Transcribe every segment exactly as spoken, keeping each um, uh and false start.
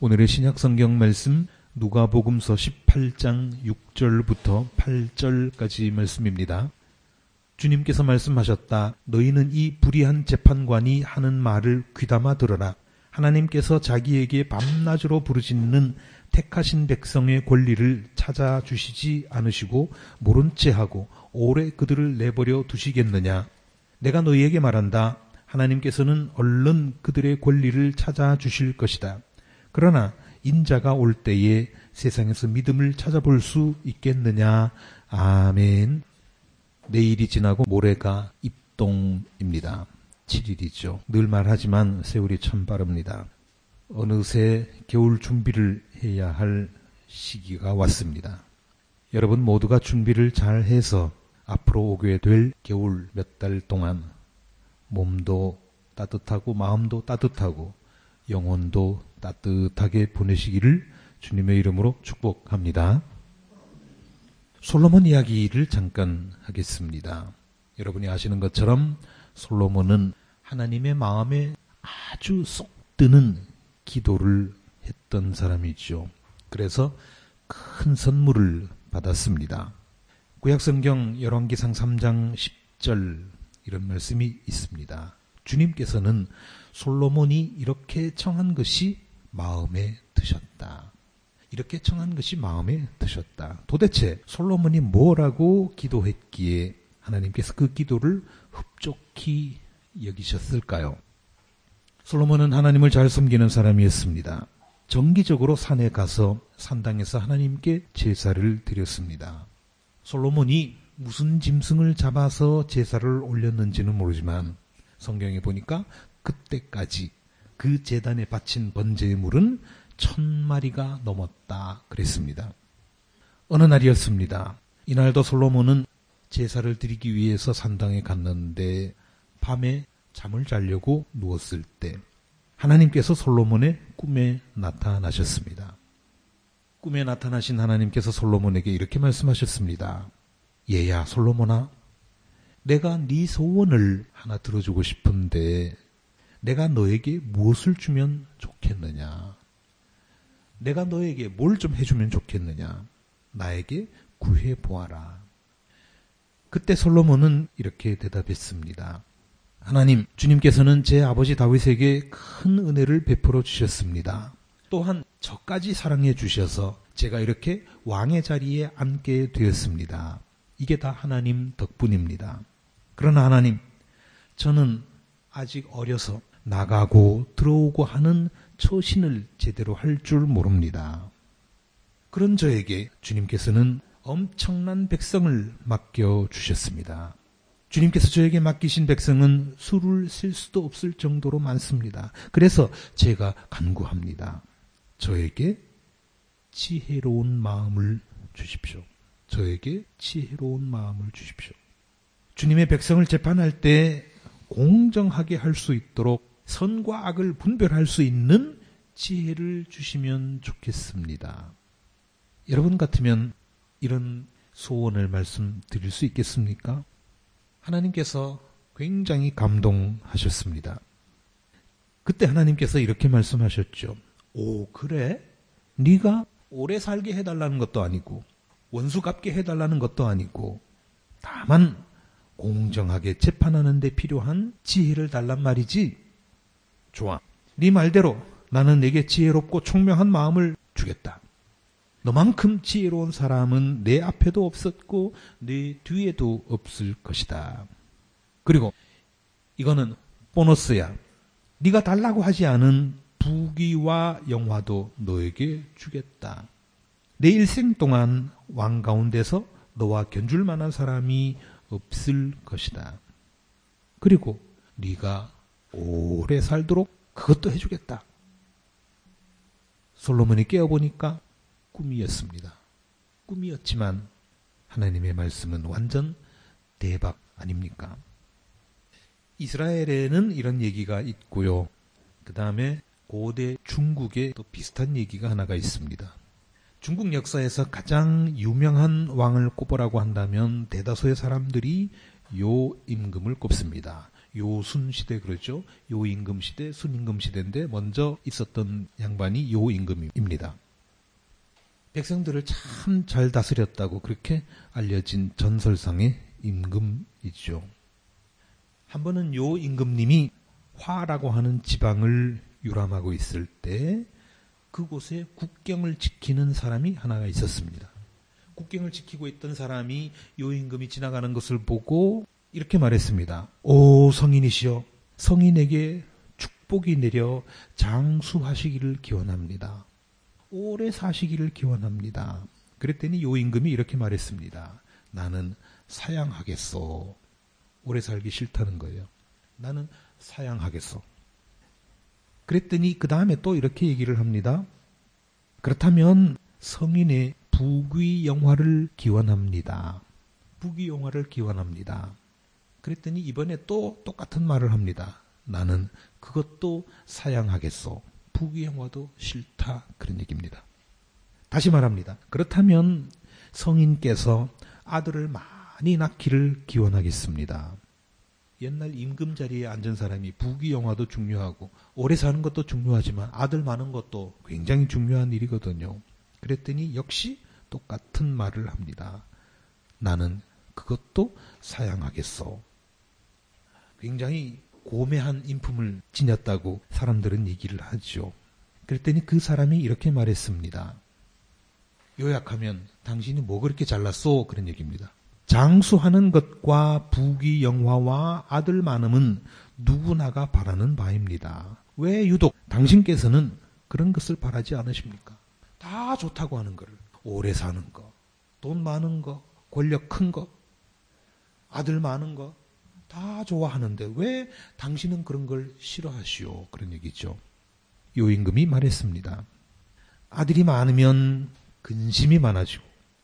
오늘의 신약성경 말씀 누가복음서 십팔 장 육 절부터 팔 절까지 말씀입니다. 주님께서 말씀하셨다. 너희는 이 불의한 재판관이 하는 말을 귀담아 들어라. 하나님께서 자기에게 밤낮으로 부르짖는 택하신 백성의 권리를 찾아주시지 않으시고 모른 채 하고 오래 그들을 내버려 두시겠느냐. 내가 너희에게 말한다. 하나님께서는 얼른 그들의 권리를 찾아주실 것이다. 그러나 인자가 올 때에 세상에서 믿음을 찾아볼 수 있겠느냐. 아멘. 내일이 지나고 모레가 입동입니다. 칠 일이죠. 늘 말하지만 세월이 참 빠릅니다. 어느새 겨울 준비를 해야 할 시기가 왔습니다. 여러분 모두가 준비를 잘 해서 앞으로 오게 될 겨울 몇 달 동안 몸도 따뜻하고 마음도 따뜻하고 영혼도 따뜻하게 보내시기를 주님의 이름으로 축복합니다. 솔로몬 이야기를 잠깐 하겠습니다. 여러분이 아시는 것처럼 솔로몬은 하나님의 마음에 아주 쏙 드는 기도를 했던 사람이죠. 그래서 큰 선물을 받았습니다. 구약성경 열왕기상 삼 장 십 절 이런 말씀이 있습니다. 주님께서는 솔로몬이 이렇게 청한 것이 마음에 드셨다. 이렇게 청한 것이 마음에 드셨다. 도대체 솔로몬이 뭐라고 기도했기에 하나님께서 그 기도를 흡족히 여기셨을까요? 솔로몬은 하나님을 잘 섬기는 사람이었습니다. 정기적으로 산에 가서 산당에서 하나님께 제사를 드렸습니다. 솔로몬이 무슨 짐승을 잡아서 제사를 올렸는지는 모르지만 성경에 보니까 그때까지 그 제단에 바친 번제의 물은 천 마리가 넘었다 그랬습니다. 어느 날이었습니다. 이날도 솔로몬은 제사를 드리기 위해서 산당에 갔는데 밤에 잠을 자려고 누웠을 때 하나님께서 솔로몬의 꿈에 나타나셨습니다. 꿈에 나타나신 하나님께서 솔로몬에게 이렇게 말씀하셨습니다. 얘야 솔로몬아, 내가 네 소원을 하나 들어주고 싶은데 내가 너에게 무엇을 주면 좋겠느냐? 내가 너에게 뭘 좀 해주면 좋겠느냐? 나에게 구해보아라. 그때 솔로몬은 이렇게 대답했습니다. 하나님, 주님께서는 제 아버지 다윗에게 큰 은혜를 베풀어 주셨습니다. 또한 저까지 사랑해 주셔서 제가 이렇게 왕의 자리에 앉게 되었습니다. 이게 다 하나님 덕분입니다. 그러나 하나님, 저는 아직 어려서 나가고 들어오고 하는 처신을 제대로 할 줄 모릅니다. 그런 저에게 주님께서는 엄청난 백성을 맡겨주셨습니다. 주님께서 저에게 맡기신 백성은 수를 셀 수도 없을 정도로 많습니다. 그래서 제가 간구합니다. 저에게 지혜로운 마음을 주십시오. 저에게 지혜로운 마음을 주십시오. 주님의 백성을 재판할 때 공정하게 할 수 있도록 선과 악을 분별할 수 있는 지혜를 주시면 좋겠습니다. 여러분 같으면 이런 소원을 말씀드릴 수 있겠습니까? 하나님께서 굉장히 감동하셨습니다. 그때 하나님께서 이렇게 말씀하셨죠. 오, 그래? 네가 오래 살게 해달라는 것도 아니고 원수 갚게 해달라는 것도 아니고 다만 공정하게 재판하는 데 필요한 지혜를 달란 말이지? 좋아. 네 말대로 나는 내게 지혜롭고 총명한 마음을 주겠다. 너만큼 지혜로운 사람은 내 앞에도 없었고 내 뒤에도 없을 것이다. 그리고 이거는 보너스야. 네가 달라고 하지 않은 부귀와 영화도 너에게 주겠다. 내 일생 동안 왕 가운데서 너와 견줄 만한 사람이 없을 것이다. 그리고 네가 오래 살도록 그것도 해주겠다. 솔로몬이 깨어보니까 꿈이었습니다. 꿈이었지만 하나님의 말씀은 완전 대박 아닙니까? 이스라엘에는 이런 얘기가 있고요. 그 다음에 고대 중국에 또 비슷한 얘기가 하나가 있습니다. 중국 역사에서 가장 유명한 왕을 꼽으라고 한다면 대다수의 사람들이 요 임금을 꼽습니다. 요순 시대 그러죠. 요임금 시대, 순임금 시대인데 먼저 있었던 양반이 요임금입니다. 백성들을 참 잘 다스렸다고 그렇게 알려진 전설상의 임금이죠. 한 번은 요임금님이 화라고 하는 지방을 유람하고 있을 때 그곳에 국경을 지키는 사람이 하나가 있었습니다. 국경을 지키고 있던 사람이 요임금이 지나가는 것을 보고 이렇게 말했습니다. 오 성인이시여, 성인에게 축복이 내려 장수하시기를 기원합니다. 오래 사시기를 기원합니다. 그랬더니 요임금이 이렇게 말했습니다. 나는 사양하겠소. 오래 살기 싫다는 거예요. 나는 사양하겠소. 그랬더니 그 다음에 또 이렇게 얘기를 합니다. 그렇다면 성인의 부귀영화를 기원합니다. 부귀영화를 기원합니다. 그랬더니 이번에 또 똑같은 말을 합니다. 나는 그것도 사양하겠소. 부귀영화도 싫다. 그런 얘기입니다. 다시 말합니다. 그렇다면 성인께서 아들을 많이 낳기를 기원하겠습니다. 옛날 임금 자리에 앉은 사람이 부귀영화도 중요하고 오래 사는 것도 중요하지만 아들 많은 것도 굉장히 중요한 일이거든요. 그랬더니 역시 똑같은 말을 합니다. 나는 그것도 사양하겠소. 굉장히 고매한 인품을 지녔다고 사람들은 얘기를 하죠. 그랬더니 그 사람이 이렇게 말했습니다. 요약하면 당신이 뭐 그렇게 잘났소? 그런 얘기입니다. 장수하는 것과 부귀영화와 아들 많음은 누구나가 바라는 바입니다. 왜 유독 당신께서는 그런 것을 바라지 않으십니까? 다 좋다고 하는 거를. 오래 사는 거, 돈 많은 거, 권력 큰 거, 아들 많은 거 다 좋아하는데 왜 당신은 그런 걸 싫어하시오? 그런 얘기죠. 요임금이 말했습니다. 아들이 많으면 근심이 많아지고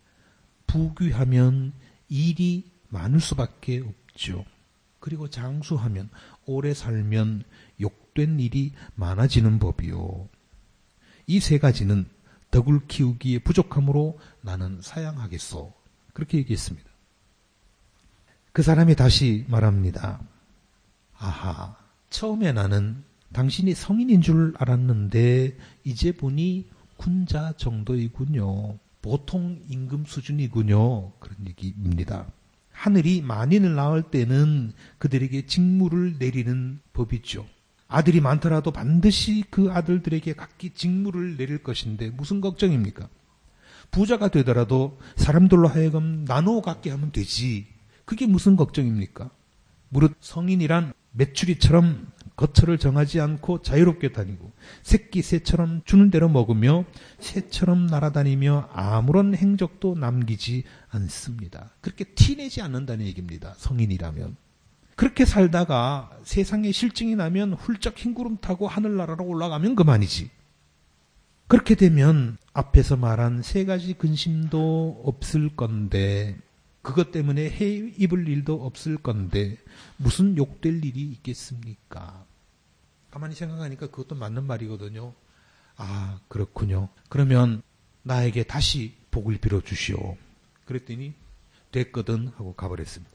부귀하면 일이 많을 수밖에 없죠. 그리고 장수하면 오래 살면 욕된 일이 많아지는 법이요. 이 세 가지는 덕을 키우기에 부족함으로 나는 사양하겠소. 그렇게 얘기했습니다. 그 사람이 다시 말합니다. 아하, 처음에 나는 당신이 성인인 줄 알았는데 이제 보니 군자 정도이군요. 보통 임금 수준이군요. 그런 얘기입니다. 하늘이 만인을 낳을 때는 그들에게 직무를 내리는 법이죠. 아들이 많더라도 반드시 그 아들들에게 각기 직무를 내릴 것인데 무슨 걱정입니까? 부자가 되더라도 사람들로 하여금 나누어 갖게 하면 되지. 그게 무슨 걱정입니까? 무릇 성인이란 메추리처럼 거처를 정하지 않고 자유롭게 다니고 새끼 새처럼 주는 대로 먹으며 새처럼 날아다니며 아무런 행적도 남기지 않습니다. 그렇게 티내지 않는다는 얘기입니다. 성인이라면. 그렇게 살다가 세상에 실증이 나면 훌쩍 흰구름 타고 하늘나라로 올라가면 그만이지. 그렇게 되면 앞에서 말한 세 가지 근심도 없을 건데 그것 때문에 해 입을 일도 없을 건데 무슨 욕될 일이 있겠습니까? 가만히 생각하니까 그것도 맞는 말이거든요. 아, 그렇군요. 그러면 나에게 다시 복을 빌어주시오. 그랬더니 됐거든 하고 가버렸습니다.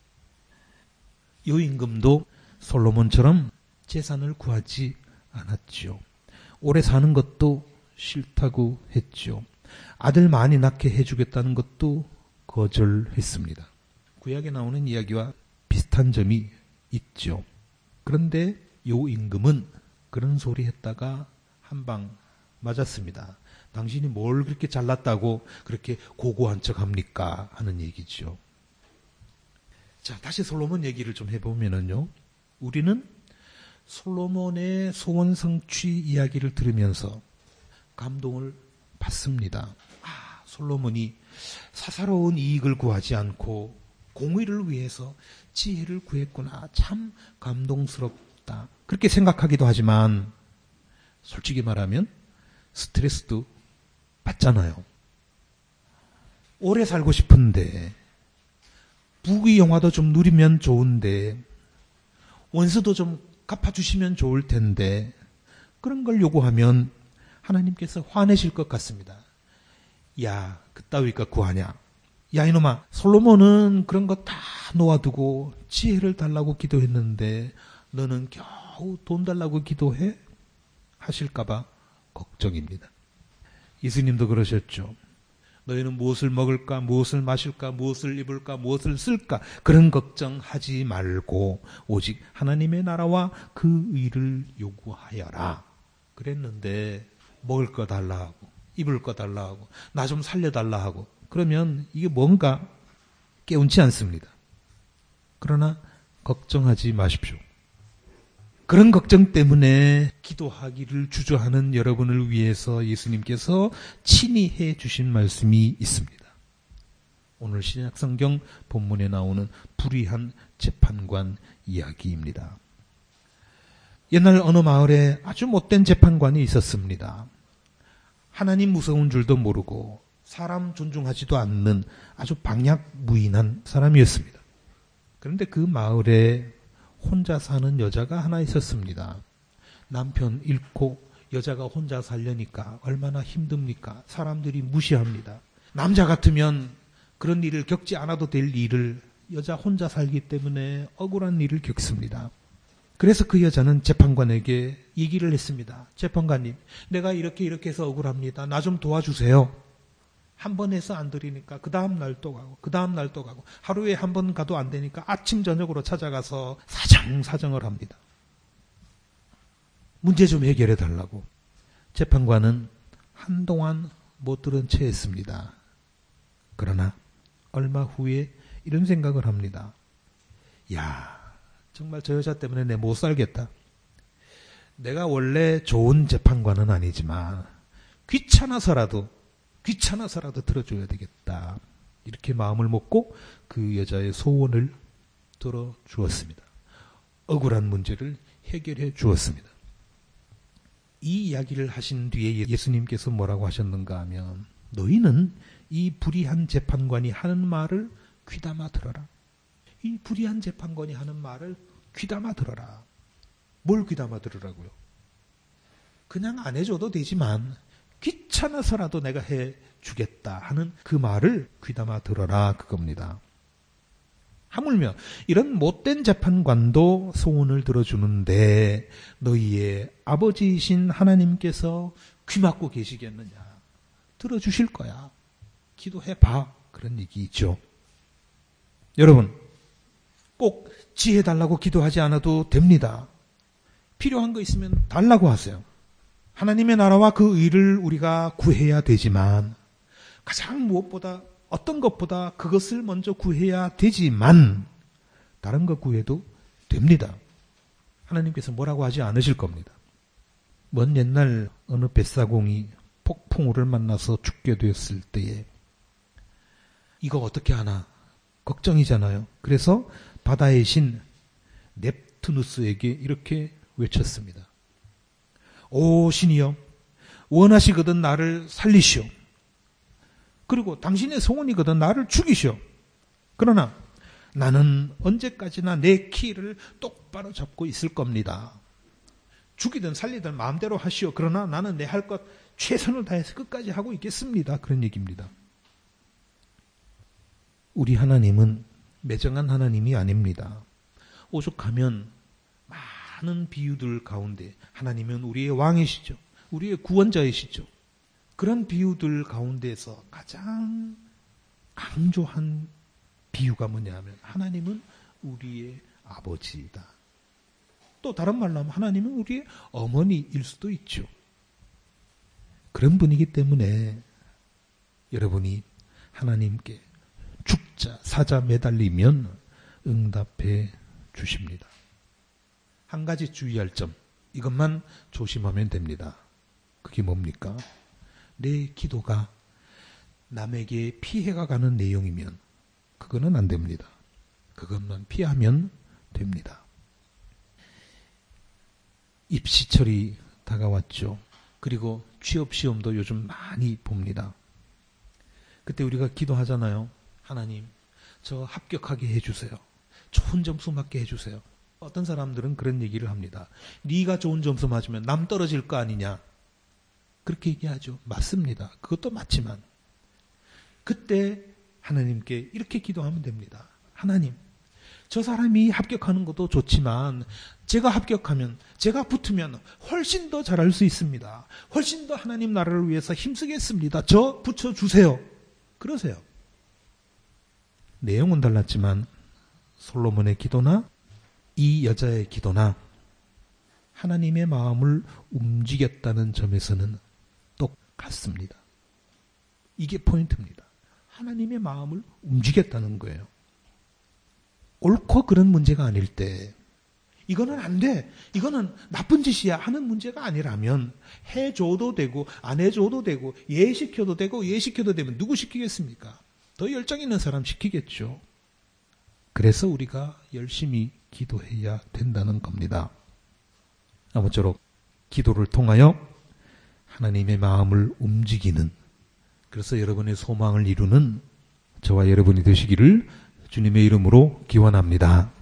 요임금도 솔로몬처럼 재산을 구하지 않았죠. 오래 사는 것도 싫다고 했죠. 아들 많이 낳게 해주겠다는 것도 거절했습니다. 구약에 나오는 이야기와 비슷한 점이 있죠. 그런데 요임금은 그런 소리 했다가 한 방 맞았습니다. 당신이 뭘 그렇게 잘났다고 그렇게 고고한 척 합니까? 하는 얘기죠. 자, 다시 솔로몬 얘기를 좀 해보면은요. 우리는 솔로몬의 소원 성취 이야기를 들으면서 감동을 받습니다. 아, 솔로몬이 사사로운 이익을 구하지 않고 공의를 위해서 지혜를 구했구나. 참 감동스럽다. 그렇게 생각하기도 하지만 솔직히 말하면 스트레스도 받잖아요. 오래 살고 싶은데 부귀영화도 좀 누리면 좋은데 원수도 좀 갚아주시면 좋을 텐데 그런 걸 요구하면 하나님께서 화내실 것 같습니다. 야, 그따위가 구하냐? 야 이놈아, 솔로몬은 그런 거 다 놓아두고 지혜를 달라고 기도했는데 너는 겨우 돈 달라고 기도해? 하실까봐 걱정입니다. 예수님도 그러셨죠. 너희는 무엇을 먹을까, 무엇을 마실까, 무엇을 입을까, 무엇을 쓸까 그런 걱정하지 말고 오직 하나님의 나라와 그 의를 요구하여라. 그랬는데 먹을 거 달라 하고 입을 거 달라 하고 나 좀 살려달라 하고 그러면 이게 뭔가 깨운치 않습니다. 그러나 걱정하지 마십시오. 그런 걱정 때문에 기도하기를 주저하는 여러분을 위해서 예수님께서 친히 해 주신 말씀이 있습니다. 오늘 신약성경 본문에 나오는 불의한 재판관 이야기입니다. 옛날 어느 마을에 아주 못된 재판관이 있었습니다. 하나님 무서운 줄도 모르고 사람 존중하지도 않는 아주 방약무인한 사람이었습니다. 그런데 그 마을에 혼자 사는 여자가 하나 있었습니다. 남편 잃고 여자가 혼자 살려니까 얼마나 힘듭니까? 사람들이 무시합니다. 남자 같으면 그런 일을 겪지 않아도 될 일을 여자 혼자 살기 때문에 억울한 일을 겪습니다. 그래서 그 여자는 재판관에게 얘기를 했습니다. 재판관님, 내가 이렇게 이렇게 해서 억울합니다. 나 좀 도와주세요. 한 번 해서 안 드리니까 그 다음 날 또 가고 그 다음 날 또 가고 하루에 한 번 가도 안 되니까 아침 저녁으로 찾아가서 사정사정을 합니다. 문제 좀 해결해 달라고. 재판관은 한동안 못 들은 채 했습니다. 그러나 얼마 후에 이런 생각을 합니다. 야, 정말 저 여자 때문에 내 못 살겠다. 내가 원래 좋은 재판관은 아니지만 귀찮아서라도 귀찮아서라도 들어줘야 되겠다. 이렇게 마음을 먹고 그 여자의 소원을 들어주었습니다. 억울한 문제를 해결해 주었습니다. 이 이야기를 하신 뒤에 예수님께서 뭐라고 하셨는가 하면 너희는 이 불의한 재판관이 하는 말을 귀담아 들어라. 이 불의한 재판관이 하는 말을 귀담아 들어라. 뭘 귀담아 들으라고요? 그냥 안 해줘도 되지만 귀찮아서라도 내가 해주겠다 하는 그 말을 귀담아 들어라 그겁니다. 하물며 이런 못된 재판관도 소원을 들어주는데 너희의 아버지이신 하나님께서 귀 막고 계시겠느냐. 들어주실 거야. 기도해봐. 그런 얘기죠. 여러분 꼭 지혜 달라고 기도하지 않아도 됩니다. 필요한 거 있으면 달라고 하세요. 하나님의 나라와 그 의를 우리가 구해야 되지만 가장 무엇보다 어떤 것보다 그것을 먼저 구해야 되지만 다른 것 구해도 됩니다. 하나님께서 뭐라고 하지 않으실 겁니다. 먼 옛날 어느 뱃사공이 폭풍우를 만나서 죽게 되었을 때에 이거 어떻게 하나 걱정이잖아요. 그래서 바다의 신 넵투누스에게 이렇게 외쳤습니다. 오 신이여, 원하시거든 나를 살리시오. 그리고 당신의 소원이거든 나를 죽이시오. 그러나 나는 언제까지나 내 키를 똑바로 잡고 있을 겁니다. 죽이든 살리든 마음대로 하시오. 그러나 나는 내 할 것 최선을 다해서 끝까지 하고 있겠습니다. 그런 얘기입니다. 우리 하나님은 매정한 하나님이 아닙니다. 오죽하면 많은 비유들 가운데 하나님은 우리의 왕이시죠. 우리의 구원자이시죠. 그런 비유들 가운데서 가장 강조한 비유가 뭐냐면 하나님은 우리의 아버지이다. 또 다른 말로 하면 하나님은 우리의 어머니일 수도 있죠. 그런 분이기 때문에 여러분이 하나님께 죽자 사자 매달리면 응답해 주십니다. 한 가지 주의할 점, 이것만 조심하면 됩니다. 그게 뭡니까? 내 기도가 남에게 피해가 가는 내용이면 그거는 안 됩니다. 그것만 피하면 됩니다. 입시철이 다가왔죠. 그리고 취업시험도 요즘 많이 봅니다. 그때 우리가 기도하잖아요. 하나님, 저 합격하게 해주세요. 좋은 점수 맞게 해주세요. 어떤 사람들은 그런 얘기를 합니다. 네가 좋은 점수 맞으면 남 떨어질 거 아니냐. 그렇게 얘기하죠. 맞습니다. 그것도 맞지만 그때 하나님께 이렇게 기도하면 됩니다. 하나님, 저 사람이 합격하는 것도 좋지만 제가 합격하면, 제가 붙으면 훨씬 더 잘할 수 있습니다. 훨씬 더 하나님 나라를 위해서 힘쓰겠습니다. 저 붙여주세요. 그러세요. 내용은 달랐지만 솔로몬의 기도나 이 여자의 기도나 하나님의 마음을 움직였다는 점에서는 똑같습니다. 이게 포인트입니다. 하나님의 마음을 움직였다는 거예요. 옳고 그런 문제가 아닐 때, 이거는 안 돼, 이거는 나쁜 짓이야 하는 문제가 아니라면 해줘도 되고 안 해줘도 되고 예시켜도 되고 예시켜도 되면 누구 시키겠습니까? 더 열정 있는 사람 시키겠죠. 그래서 우리가 열심히 기도해야 된다는 겁니다. 아무쪼록 기도를 통하여 하나님의 마음을 움직이는, 그래서 여러분의 소망을 이루는 저와 여러분이 되시기를 주님의 이름으로 기원합니다.